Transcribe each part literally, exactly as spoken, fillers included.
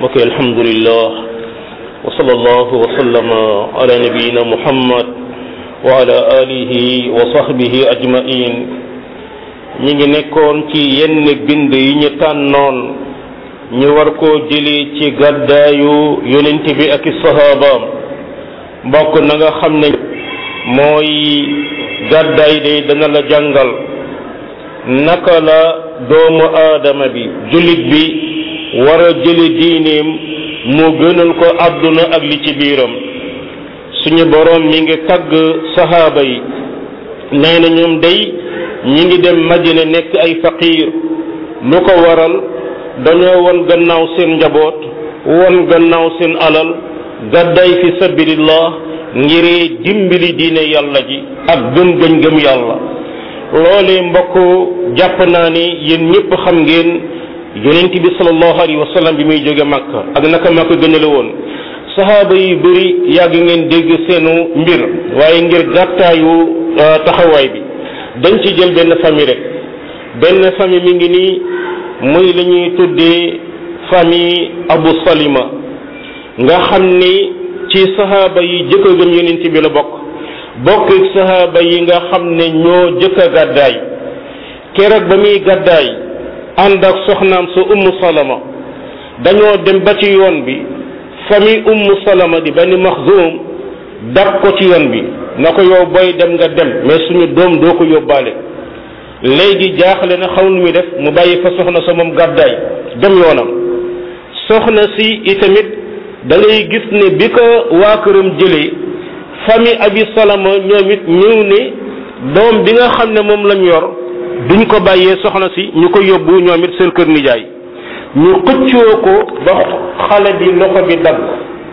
mbokk yi alhamdulillah wa sallallahu wa sallama ala nabiyina muhammad wa ala alihi wa sahbihi ajmain ñi ngi nekkoon ci yenn bind yi ñu tànnoon ñu war koo jëli ci gàddaayu yonent bi ak i sahabaam mbokk na nga xam ne mooy gàddaay day dana la jàngal naka la doomu aadama bi jullit bi war a jële diineem mu gënal ko àdduna ak li ci biiram suñu boroom mi ngi tagg sahaaba yi nee na ñoom day ñi ngi dem Madina nekk ay faqiir lu ko waral dañoo won gannaaw seen njaboot won gannaaw seen alal gàddaay fi sabilillah ngir dimbali diine yàlla ji ak gëm gëm gëm yàlla loolee mbokk jàpp naa ni yéen ñëpp xam ngeen yonent bi sallallahu alayhi wa sallam bi muy jóge Makka ak naka Makka gënale woon sahaaba yu bëri yàgg ngeen dégg seenu mbir waaye ngir gàttaayu taxawaay bi dañ ci jël benn famille rek benn famille mi ngi nii muy la ñuy tuddee famille Abu Salima nga xam ni ci sahaaba yi jëkk a gëm yonent bi la bokk bokk ak sahaaba yi nga xam ne ñoo jëkk a gàddaay keroog ba muy gàddaay ànd ak soxnaam sa Ummu Salama dañoo dem ba ci yoon bi famille Ummu Salama di Bani Maxzum dab ko ci yoon bi na ko yow booy dem nga dem mais suñu doom doo ko yóbbaale léegi jaaxle na xaw nu muy def mu bàyyi fa soxna sa moom gàddaay dem yoonam soxna si itamit da ngay gis ne bi ko waa këram jëlee famille Abi Salama ñoom it ñëw ne doom bi nga xam ne moom lañ yor duñ ko bàyyee soxna si ñu ko yóbbu ñoom it seen kër nijaay ñu xëccoo ko ba xale bi loxo bi dagg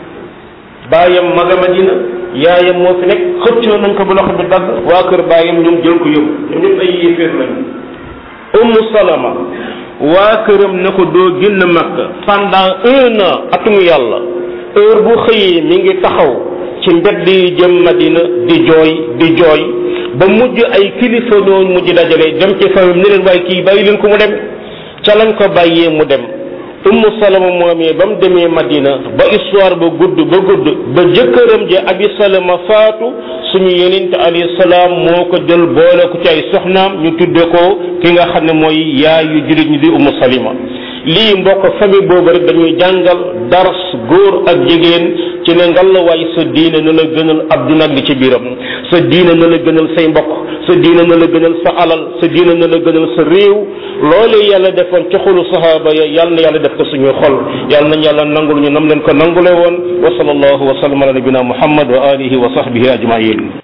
baayam maga Madina yaayam moo fi nekk xëccoo nañ ko ba loxo bi dagg waa kër baayam ñoom jël ko yóbbu ñoom ñëpp ay yéeféer lañu Ummu Salama waa këram ne ko doo génn Makka pendant un an atum yàlla heure bu xëyee mi ngi taxaw ci mbedd yi jëm Madina di jooy di jooy ba mujj ay kilifa ñoo mujj dajale dem ci famille ni leen waaye kii bàyyi leen ko mu dem ca lañ ko bàyyee mu dem Ummu Salama moomee ba mu demee Madina ba histoire ba gudd ba gudd ba jëkkëram ja Abi Salama faatu suñu yonent alayhi salaam moo ko jël boole ko ci ay soxnaam ñu tudde ko ki nga xam ne mooy yaayu jullit ñi di Ummu Salima lii mbokk famille boobu rek dañuy jàngal dars góor ak jigéen ci ne ngallaawaay sa diine na la gënal adduna ak li ci biiram sa diine na la gënal say mbokk sa diine na la gënal sa alal sa diine na la gënal sa réew loolee yàlla defoon ci xolu sahaaba ya yàlla na yàlla def ko suñuy xol yàlla nañ yàlla nangul ñu nam leen ko nangule woon wa sallallahu wa sallam ala nabina muhammad wa alihi wa sahbihi ajmain